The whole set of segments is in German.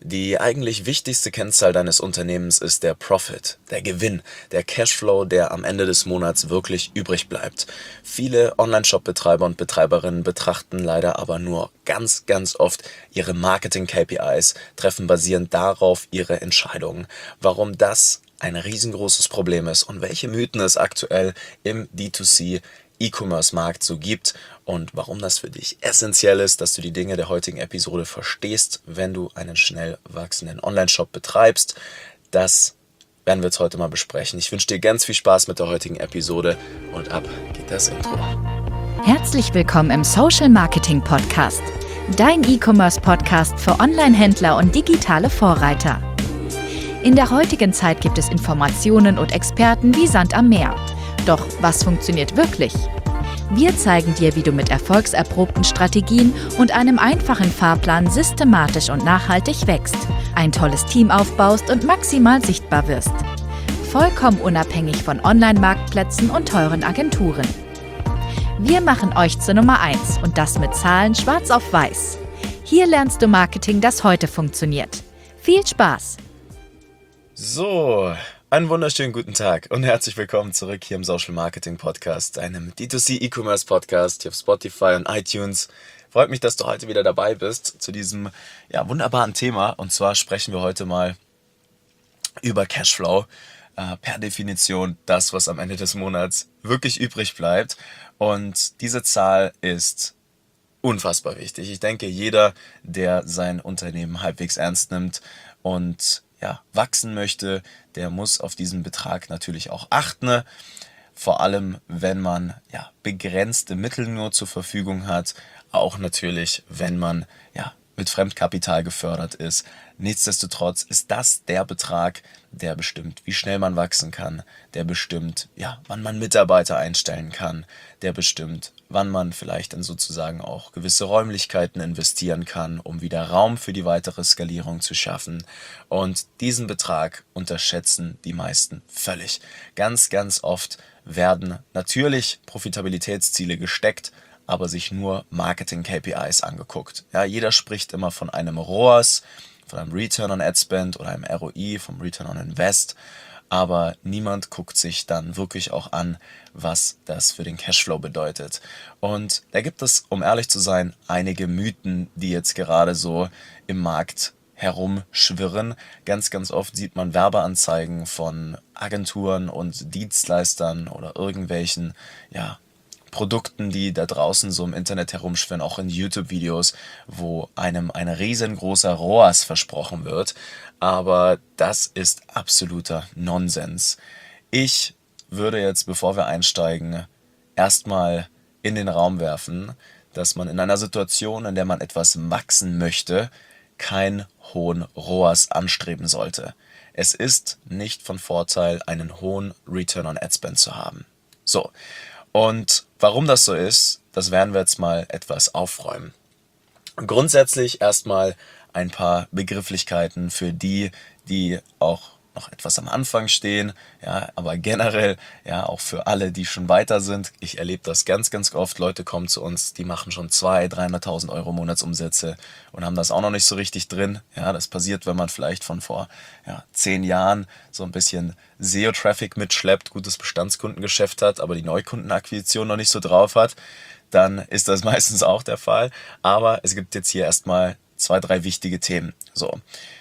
Die eigentlich wichtigste Kennzahl deines Unternehmens ist der Profit, der Gewinn, der Cashflow, der am Ende des Monats wirklich übrig bleibt. Viele Online-Shop-Betreiber und Betreiberinnen betrachten leider aber nur ganz oft ihre Marketing-KPIs, treffen basierend darauf ihre Entscheidungen. Warum das ein riesengroßes Problem ist und welche Mythen es aktuell im D2C E-Commerce-Markt so gibt und warum das für dich essentiell ist, dass du die Dinge der heutigen Episode verstehst, wenn du einen schnell wachsenden Online-Shop betreibst. Das werden wir jetzt heute mal besprechen. Ich wünsche dir ganz viel Spaß mit der heutigen Episode und ab geht das Intro. Herzlich willkommen im Social Marketing Podcast, dein E-Commerce-Podcast für Online-Händler und digitale Vorreiter. In der heutigen Zeit gibt es Informationen und Experten wie Sand am Meer. Doch was funktioniert wirklich? Wir zeigen dir, wie du mit erfolgserprobten Strategien und einem einfachen Fahrplan systematisch und nachhaltig wächst, ein tolles Team aufbaust und maximal sichtbar wirst. Vollkommen unabhängig von Online-Marktplätzen und teuren Agenturen. Wir machen euch zur Nummer 1 und das mit Zahlen schwarz auf weiß. Hier lernst du Marketing, das heute funktioniert. Viel Spaß! So, einen wunderschönen guten Tag und herzlich willkommen zurück hier im Social Marketing Podcast, einem D2C E-Commerce Podcast hier auf Spotify und iTunes. Freut mich, dass du heute wieder dabei bist zu diesem wunderbaren Thema. Und zwar sprechen wir heute mal über Cashflow. Per Definition das, was am Ende des Monats wirklich übrig bleibt. Und diese Zahl ist unfassbar wichtig. Ich denke, jeder, der sein Unternehmen halbwegs ernst nimmt und wachsen möchte, der muss auf diesen Betrag natürlich auch achten. Vor allem, wenn man begrenzte Mittel nur zur Verfügung hat. Auch natürlich, wenn man mit Fremdkapital gefördert ist. Nichtsdestotrotz ist das der Betrag, der bestimmt, wie schnell man wachsen kann, der bestimmt, wann man Mitarbeiter einstellen kann, der bestimmt, wann man vielleicht dann sozusagen auch gewisse Räumlichkeiten investieren kann, um wieder Raum für die weitere Skalierung zu schaffen. Und diesen Betrag unterschätzen die meisten völlig. Ganz oft werden natürlich Profitabilitätsziele gesteckt, aber sich nur Marketing-KPIs angeguckt. Jeder spricht immer von einem ROAS, von einem Return on Ad Spend oder einem ROI, vom Return on Invest, aber niemand guckt sich dann wirklich auch an, was das für den Cashflow bedeutet. Und da gibt es, um ehrlich zu sein, einige Mythen, die jetzt gerade so im Markt herumschwirren. Ganz oft sieht man Werbeanzeigen von Agenturen und Dienstleistern oder irgendwelchen, Produkten, die da draußen so im Internet herumschwirren, auch in YouTube-Videos, wo einem ein riesengroßer ROAS versprochen wird. Aber das ist absoluter Nonsens. Ich würde jetzt, bevor wir einsteigen, erstmal in den Raum werfen, dass man in einer Situation, in der man etwas wachsen möchte, keinen hohen ROAS anstreben sollte. Es ist nicht von Vorteil, einen hohen Return on Ad Spend zu haben. So. Und warum das so ist, das werden wir jetzt mal etwas aufräumen. Grundsätzlich erstmal ein paar Begrifflichkeiten für die auch noch etwas am Anfang stehen, aber generell auch für alle, die schon weiter sind. Ich erlebe das ganz oft. Leute kommen zu uns, die machen schon 200.000, 300.000 Euro Monatsumsätze und haben das auch noch nicht so richtig drin. Das passiert, wenn man vielleicht von vor 10 Jahren so ein bisschen SEO-Traffic mitschleppt, gutes Bestandskundengeschäft hat, aber die Neukundenakquisition noch nicht so drauf hat, dann ist das meistens auch der Fall. Aber es gibt jetzt hier erstmal 2, 3 wichtige Themen. So.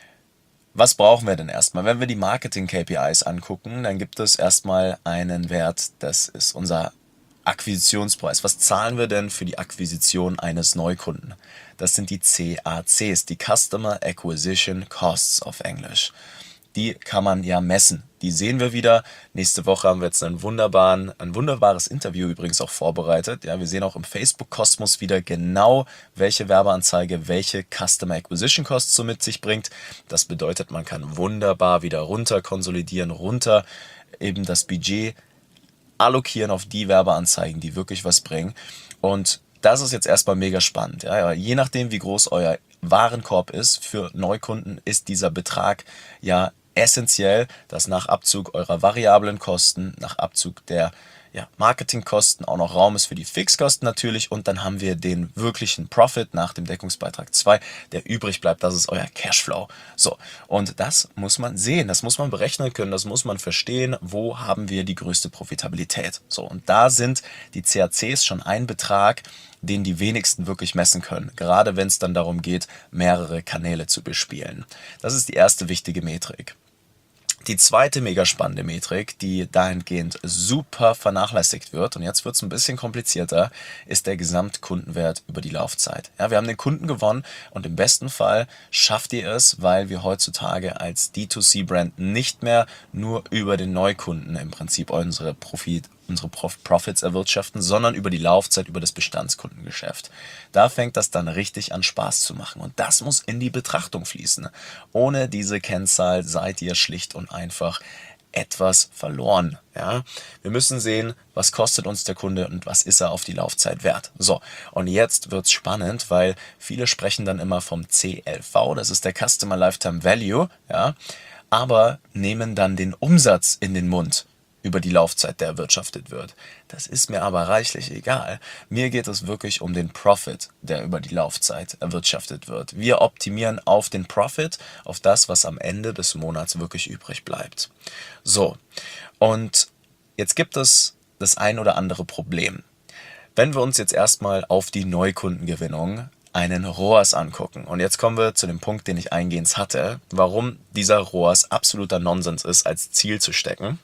Was brauchen wir denn erstmal? Wenn wir die Marketing-KPIs angucken, dann gibt es erstmal einen Wert, das ist unser Akquisitionspreis. Was zahlen wir denn für die Akquisition eines Neukunden? Das sind die CACs, die Customer Acquisition Costs auf Englisch. Die kann man messen. Die sehen wir wieder. Nächste Woche haben wir jetzt ein wunderbares Interview übrigens auch vorbereitet. Wir sehen auch im Facebook-Kosmos wieder genau, welche Werbeanzeige welche Customer Acquisition Costs so mit sich bringt. Das bedeutet, man kann wunderbar wieder runter konsolidieren, runter eben das Budget allokieren auf die Werbeanzeigen, die wirklich was bringen. Und das ist jetzt erstmal mega spannend. Je nachdem, wie groß euer Warenkorb ist, für Neukunden ist dieser Betrag essentiell, dass nach Abzug eurer variablen Kosten, nach Abzug der Marketingkosten auch noch Raum ist für die Fixkosten natürlich, und dann haben wir den wirklichen Profit nach dem Deckungsbeitrag 2, der übrig bleibt, das ist euer Cashflow. So, und das muss man sehen, das muss man berechnen können, das muss man verstehen, wo haben wir die größte Profitabilität. So, und da sind die CACs schon ein Betrag, den die wenigsten wirklich messen können, gerade wenn es dann darum geht, mehrere Kanäle zu bespielen. Das ist die erste wichtige Metrik. Die zweite mega spannende Metrik, die dahingehend super vernachlässigt wird, und jetzt wird es ein bisschen komplizierter, ist der Gesamtkundenwert über die Laufzeit. Ja, wir haben den Kunden gewonnen, und im besten Fall schafft ihr es, weil wir heutzutage als D2C-Brand nicht mehr nur über den Neukunden im Prinzip unsere Profits erwirtschaften, sondern über die Laufzeit, über das Bestandskundengeschäft. Da fängt das dann richtig an Spaß zu machen, und das muss in die Betrachtung fließen. Ohne diese Kennzahl seid ihr schlicht und einfach etwas verloren. Ja? Wir müssen sehen, was kostet uns der Kunde und was ist er auf die Laufzeit wert. So, und jetzt wird's spannend, weil viele sprechen dann immer vom CLV, das ist der Customer Lifetime Value, ja, aber nehmen dann den Umsatz in den Mund über die Laufzeit, der erwirtschaftet wird. Das ist mir aber reichlich egal. Mir geht es wirklich um den Profit, der über die Laufzeit erwirtschaftet wird. Wir optimieren auf den Profit, auf das, was am Ende des Monats wirklich übrig bleibt. So, und jetzt gibt es das ein oder andere Problem. Wenn wir uns jetzt erstmal auf die Neukundengewinnung einen ROAS angucken. Und jetzt kommen wir zu dem Punkt, den ich eingehend hatte, warum dieser ROAS absoluter Nonsens ist, als Ziel zu stecken.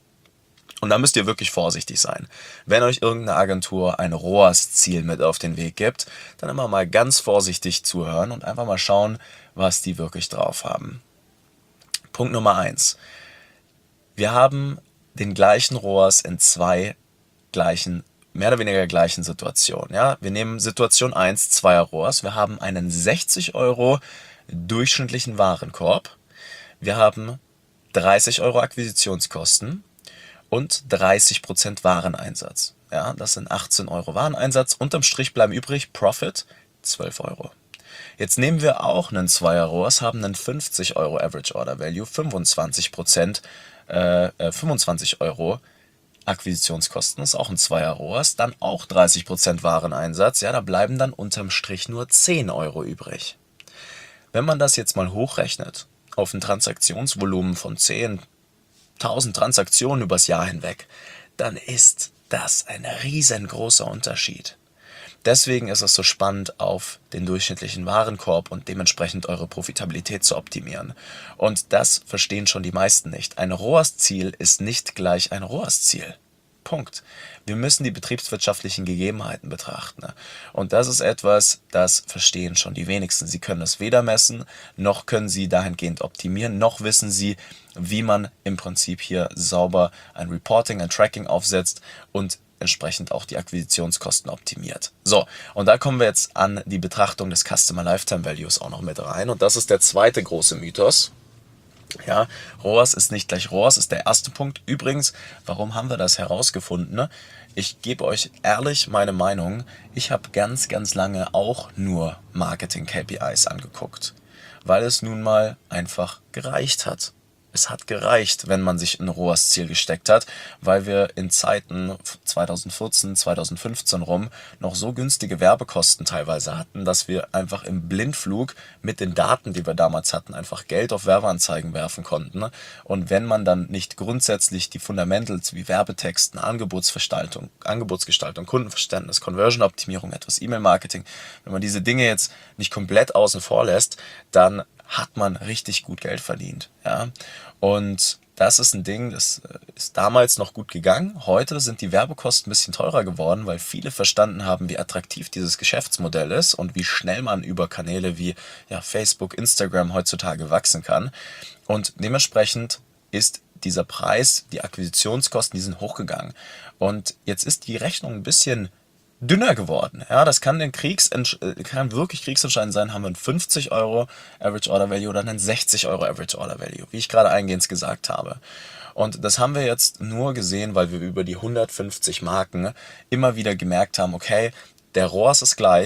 Und da müsst ihr wirklich vorsichtig sein. Wenn euch irgendeine Agentur ein ROAS-Ziel mit auf den Weg gibt, dann immer mal ganz vorsichtig zuhören und einfach mal schauen, was die wirklich drauf haben. Punkt Nummer 1. Wir haben den gleichen ROAS in zwei mehr oder weniger gleichen Situationen. Ja? Wir nehmen Situation 1, 2er ROAS. Wir haben einen 60 € durchschnittlichen Warenkorb. Wir haben 30 € Akquisitionskosten und 30% Wareneinsatz. Ja, das sind 18 € Wareneinsatz. Unterm Strich bleiben übrig Profit 12 €. Jetzt nehmen wir auch einen 2er ROAS, haben einen 50 € Average Order Value, 25 € Akquisitionskosten, ist auch ein 2er ROAS, dann auch 30% Wareneinsatz. Ja, da bleiben dann unterm Strich nur 10 € übrig. Wenn man das jetzt mal hochrechnet auf ein Transaktionsvolumen von 10.000 Transaktionen übers Jahr hinweg, dann ist das ein riesengroßer Unterschied. Deswegen ist es so spannend, auf den durchschnittlichen Warenkorb und dementsprechend eure Profitabilität zu optimieren. Und das verstehen schon die meisten nicht. Ein ROAS-Ziel ist nicht gleich ein ROAS-Ziel. Punkt. Wir müssen die betriebswirtschaftlichen Gegebenheiten betrachten. Und das ist etwas, das verstehen schon die wenigsten. Sie können es weder messen, noch können sie dahingehend optimieren, noch wissen sie, wie man im Prinzip hier sauber ein Reporting, ein Tracking aufsetzt und entsprechend auch die Akquisitionskosten optimiert. So, und da kommen wir jetzt an die Betrachtung des Customer Lifetime Values auch noch mit rein. Und das ist der zweite große Mythos. Ja, ROAS ist nicht gleich ROAS, ist der erste Punkt. Übrigens, warum haben wir das herausgefunden? Ich gebe euch ehrlich meine Meinung. Ich habe ganz, ganz lange auch nur Marketing-KPIs angeguckt, weil es nun mal einfach gereicht hat. Es hat gereicht, wenn man sich ein ROAS-Ziel gesteckt hat, weil wir in Zeiten 2014, 2015 rum noch so günstige Werbekosten teilweise hatten, dass wir einfach im Blindflug mit den Daten, die wir damals hatten, einfach Geld auf Werbeanzeigen werfen konnten. Und wenn man dann nicht grundsätzlich die Fundamentals wie Werbetexten, Angebotsgestaltung, Kundenverständnis, Conversion-Optimierung, etwas E-Mail-Marketing, wenn man diese Dinge jetzt nicht komplett außen vor lässt, dann hat man richtig gut Geld verdient. Ja? Und das ist ein Ding, das ist damals noch gut gegangen. Heute sind die Werbekosten ein bisschen teurer geworden, weil viele verstanden haben, wie attraktiv dieses Geschäftsmodell ist und wie schnell man über Kanäle wie Facebook, Instagram heutzutage wachsen kann. Und dementsprechend ist dieser Preis, die Akquisitionskosten, die sind hochgegangen. Und jetzt ist die Rechnung ein bisschen dünner geworden. Ja, das kann wirklich kriegsentscheidend sein. Haben wir einen 50 € Average Order Value oder einen 60 € Average Order Value, wie ich gerade eingehend gesagt habe. Und das haben wir jetzt nur gesehen, weil wir über die 150 Marken immer wieder gemerkt haben, okay, der ROAS ist gleich,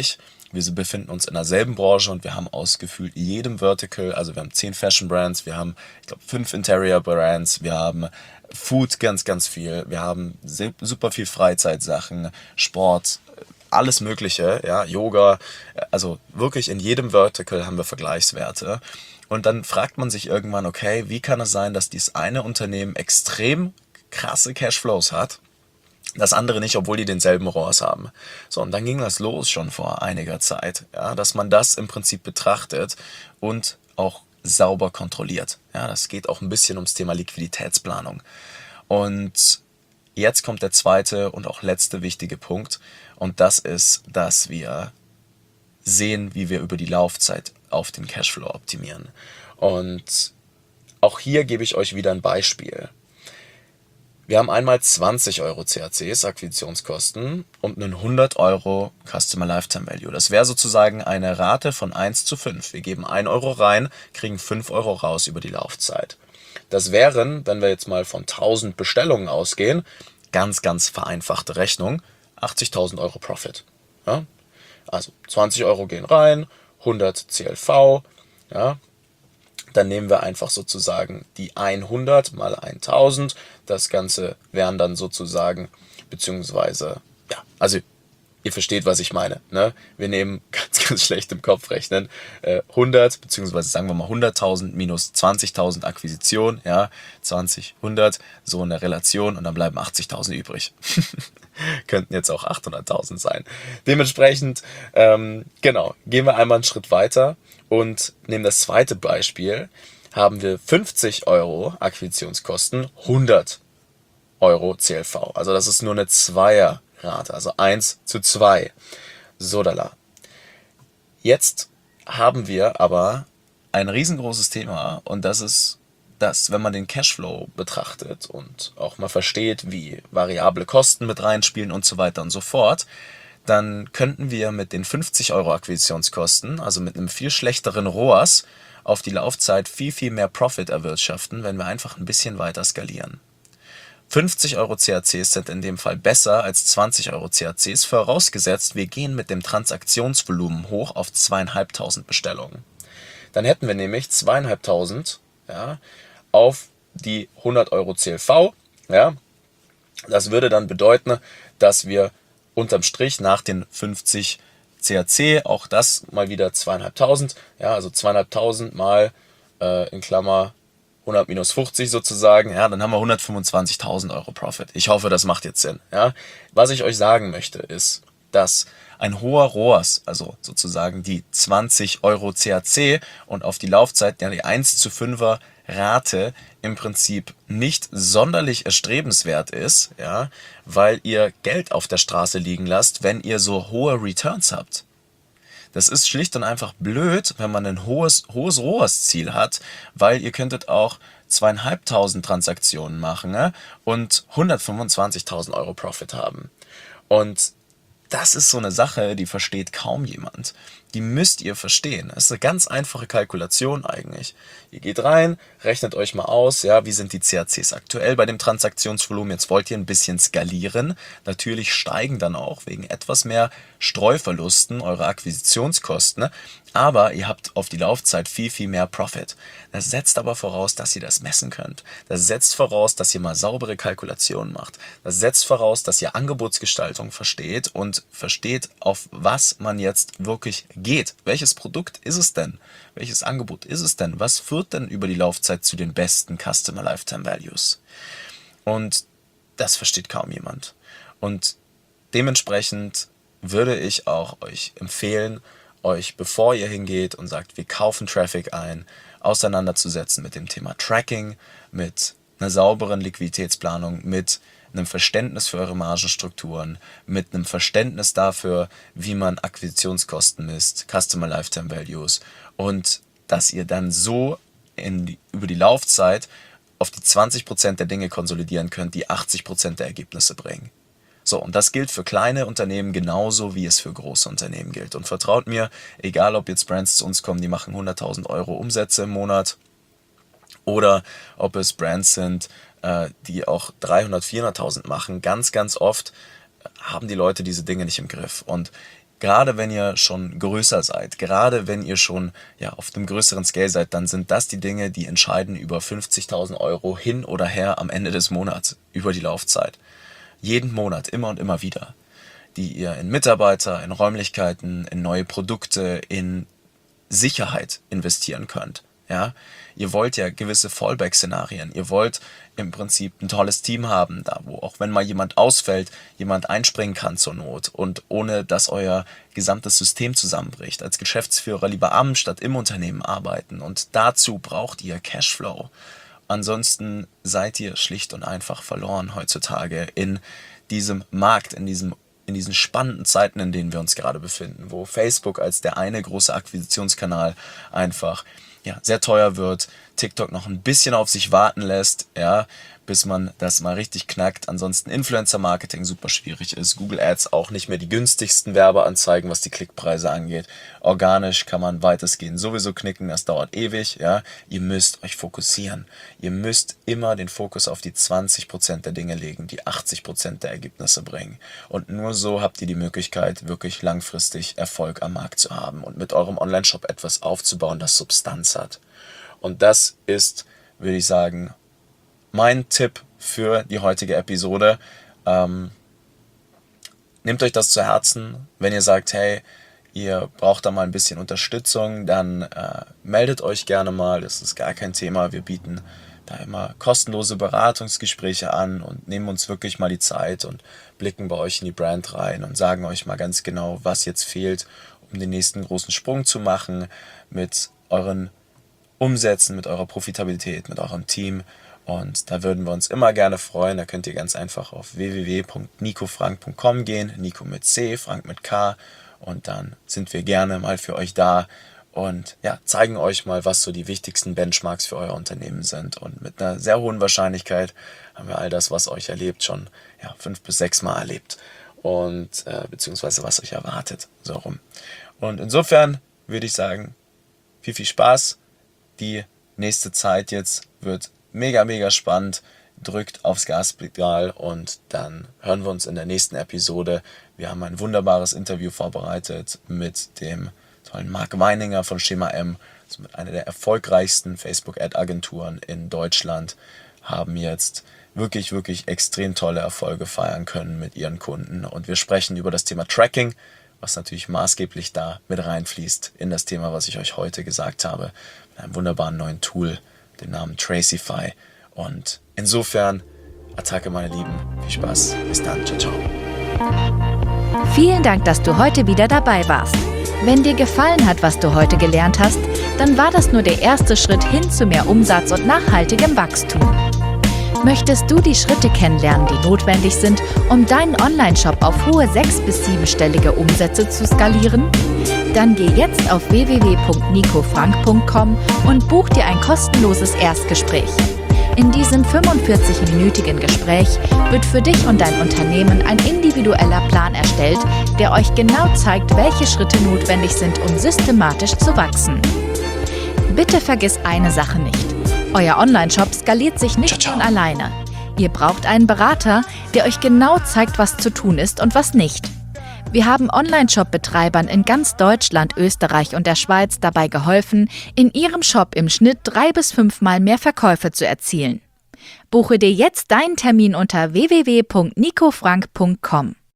Wir befinden uns in derselben Branche und wir haben aus gefühlt jedem Vertical, also wir haben 10 Fashion Brands, wir haben, ich glaube, 5 Interior Brands, wir haben Food ganz, ganz viel, wir haben super viel Freizeitsachen, Sport, alles Mögliche, ja, Yoga, also wirklich in jedem Vertical haben wir Vergleichswerte. Und dann fragt man sich irgendwann, okay, wie kann es sein, dass dieses eine Unternehmen extrem krasse Cashflows hat, das andere nicht, obwohl die denselben ROAS haben. So, und dann ging das los schon vor einiger Zeit, ja, dass man das im Prinzip betrachtet und auch sauber kontrolliert. Ja, das geht auch ein bisschen ums Thema Liquiditätsplanung. Und jetzt kommt der zweite und auch letzte wichtige Punkt, und das ist, dass wir sehen, wie wir über die Laufzeit auf den Cashflow optimieren. Und auch hier gebe ich euch wieder ein Beispiel. Wir haben einmal 20 Euro CACs, Akquisitionskosten, und einen 100 Euro Customer Lifetime Value. Das wäre sozusagen eine Rate von 1:5. Wir geben 1 Euro rein, kriegen 5 Euro raus über die Laufzeit. Das wären, wenn wir jetzt mal von 1000 Bestellungen ausgehen, ganz, ganz vereinfachte Rechnung, 80.000 Euro Profit. Ja? Also 20 Euro gehen rein, 100 CLV, ja? Dann nehmen wir einfach sozusagen die 100 mal 1000. Das Ganze wären dann sozusagen, beziehungsweise, ja, also ihr versteht, was ich meine. Ne? Wir nehmen ganz, ganz schlecht im Kopf rechnen. 100, beziehungsweise sagen wir mal 100.000 minus 20.000 Akquisition, ja, 20, 100, so eine Relation, und dann bleiben 80.000 übrig. Könnten jetzt auch 800.000 sein. Dementsprechend, genau, gehen wir einmal einen Schritt weiter und nehmen das zweite Beispiel. Haben wir 50 Euro Akquisitionskosten, 100 Euro CLV. Also das ist nur eine Zweierrate, also 1:2. Sodala. Jetzt haben wir aber ein riesengroßes Thema, und das ist, dass, wenn man den Cashflow betrachtet und auch mal versteht, wie variable Kosten mit reinspielen und so weiter und so fort, dann könnten wir mit den 50 Euro Akquisitionskosten, also mit einem viel schlechteren ROAS, auf die Laufzeit viel, viel mehr Profit erwirtschaften, wenn wir einfach ein bisschen weiter skalieren. 50 Euro CACs sind in dem Fall besser als 20 Euro CACs, vorausgesetzt, wir gehen mit dem Transaktionsvolumen hoch auf 2.500 Bestellungen. Dann hätten wir nämlich 2.500, ja, auf die 100 Euro CLV. Ja. Das würde dann bedeuten, dass wir unterm Strich nach den 50 CAC, auch das mal wieder 2.500, ja, also 2.500 mal in Klammer 100 minus 50 sozusagen, ja, dann haben wir 125.000 Euro Profit. Ich hoffe, das macht jetzt Sinn. Ja. Was ich euch sagen möchte, ist, dass ein hoher ROAS, also sozusagen die 20 Euro CAC und auf die Laufzeit, ja, die 1:5er Rate im Prinzip nicht sonderlich erstrebenswert ist, ja, weil ihr Geld auf der Straße liegen lasst, wenn ihr so hohe Returns habt. Das ist schlicht und einfach blöd, wenn man ein hohes ROAS-Ziel hat, weil ihr könntet auch 2.500 Transaktionen machen, ne, und 125.000 Euro Profit haben. Und das ist so eine Sache, die versteht kaum jemand. Die müsst ihr verstehen. Das ist eine ganz einfache Kalkulation eigentlich. Ihr geht rein, rechnet euch mal aus, ja, wie sind die CACs aktuell bei dem Transaktionsvolumen. Jetzt wollt ihr ein bisschen skalieren. Natürlich steigen dann auch wegen etwas mehr Streuverlusten eure Akquisitionskosten, aber ihr habt auf die Laufzeit viel, viel mehr Profit. Das setzt aber voraus, dass ihr das messen könnt. Das setzt voraus, dass ihr mal saubere Kalkulationen macht. Das setzt voraus, dass ihr Angebotsgestaltung versteht und versteht, auf was man jetzt wirklich geht. Welches Produkt ist es denn? Welches Angebot ist es denn? Was führt denn über die Laufzeit zu den besten Customer Lifetime Values? Und das versteht kaum jemand. Und dementsprechend würde ich auch euch empfehlen, euch, bevor ihr hingeht und sagt, wir kaufen Traffic ein, auseinanderzusetzen mit dem Thema Tracking, mit einer sauberen Liquiditätsplanung, mit einem Verständnis für eure Margenstrukturen, mit einem Verständnis dafür, wie man Akquisitionskosten misst, Customer Lifetime Values, und dass ihr dann so über die Laufzeit auf die 20% der Dinge konsolidieren könnt, die 80% der Ergebnisse bringen. So, und das gilt für kleine Unternehmen genauso, wie es für große Unternehmen gilt. Und vertraut mir, egal ob jetzt Brands zu uns kommen, die machen 100.000 Euro Umsätze im Monat, oder ob es Brands sind, die auch 300.000, 400.000 machen, ganz, ganz oft haben die Leute diese Dinge nicht im Griff. Und gerade wenn ihr schon größer seid, gerade wenn ihr schon auf einem größeren Scale seid, dann sind das die Dinge, die entscheiden über 50.000 Euro hin oder her am Ende des Monats, über die Laufzeit. Jeden Monat, immer und immer wieder, die ihr in Mitarbeiter, in Räumlichkeiten, in neue Produkte, in Sicherheit investieren könnt. Ja, ihr wollt ja gewisse Fallback-Szenarien. Ihr wollt im Prinzip ein tolles Team haben, da wo auch wenn mal jemand ausfällt, jemand einspringen kann zur Not und ohne dass euer gesamtes System zusammenbricht. Als Geschäftsführer lieber am statt im Unternehmen arbeiten und dazu braucht ihr Cashflow. Ansonsten seid ihr schlicht und einfach verloren heutzutage in diesem Markt, in diesen spannenden Zeiten, in denen wir uns gerade befinden, wo Facebook als der eine große Akquisitionskanal einfach sehr teuer wird, TikTok noch ein bisschen auf sich warten lässt, bis man das mal richtig knackt. Ansonsten Influencer-Marketing super schwierig ist. Google Ads auch nicht mehr die günstigsten Werbeanzeigen, was die Klickpreise angeht. Organisch kann man weitestgehend sowieso knicken, das dauert ewig. Ihr müsst euch fokussieren. Ihr müsst immer den Fokus auf die 20% der Dinge legen, die 80% der Ergebnisse bringen. Und nur so habt ihr die Möglichkeit, wirklich langfristig Erfolg am Markt zu haben und mit eurem Online-Shop etwas aufzubauen, das Substanz hat. Und das ist, würde ich sagen, mein Tipp für die heutige Episode. Nehmt euch das zu Herzen. Wenn ihr sagt, hey, ihr braucht da mal ein bisschen Unterstützung, dann meldet euch gerne mal. Das ist gar kein Thema. Wir bieten da immer kostenlose Beratungsgespräche an und nehmen uns wirklich mal die Zeit und blicken bei euch in die Brand rein und sagen euch mal ganz genau, was jetzt fehlt, um den nächsten großen Sprung zu machen mit euren Umsätzen, mit eurer Profitabilität, mit eurem Team. Und da würden wir uns immer gerne freuen. Da könnt ihr ganz einfach auf www.nicofrank.com gehen. Nico mit C, Frank mit K. Und dann sind wir gerne mal für euch da und zeigen euch mal, was so die wichtigsten Benchmarks für euer Unternehmen sind. Und mit einer sehr hohen Wahrscheinlichkeit haben wir all das, was euch erlebt, schon 5 bis 6 Mal erlebt. Und beziehungsweise was euch erwartet. So rum. Und insofern würde ich sagen, viel Spaß. Die nächste Zeit jetzt wird mega, mega spannend. Drückt aufs Gaspedal und dann hören wir uns in der nächsten Episode. Wir haben ein wunderbares Interview vorbereitet mit dem tollen Marc Weininger von Schema M. Also mit einer der erfolgreichsten Facebook-Ad-Agenturen in Deutschland. Haben jetzt wirklich, wirklich extrem tolle Erfolge feiern können mit ihren Kunden. Und wir sprechen über das Thema Tracking, was natürlich maßgeblich da mit reinfließt in das Thema, was ich euch heute gesagt habe. Mit einem wunderbaren neuen Tool, den Namen Tracify. Und insofern, Attacke, meine Lieben. Viel Spaß. Bis dann. Ciao, ciao. Vielen Dank, dass du heute wieder dabei warst. Wenn dir gefallen hat, was du heute gelernt hast, dann war das nur der erste Schritt hin zu mehr Umsatz und nachhaltigem Wachstum. Möchtest du die Schritte kennenlernen, die notwendig sind, um deinen Online-Shop auf hohe 6- bis 7-stellige Umsätze zu skalieren? Dann geh jetzt auf www.nicofrank.com und buch dir ein kostenloses Erstgespräch. In diesem 45-minütigen Gespräch wird für dich und dein Unternehmen ein individueller Plan erstellt, der euch genau zeigt, welche Schritte notwendig sind, um systematisch zu wachsen. Bitte vergiss eine Sache nicht. Euer Online-Shop skaliert sich nicht von alleine. Ihr braucht einen Berater, der euch genau zeigt, was zu tun ist und was nicht. Wir haben Online-Shop-Betreibern in ganz Deutschland, Österreich und der Schweiz dabei geholfen, in ihrem Shop im Schnitt 3 bis 5 Mal mehr Verkäufe zu erzielen. Buche dir jetzt deinen Termin unter www.nicofrank.com.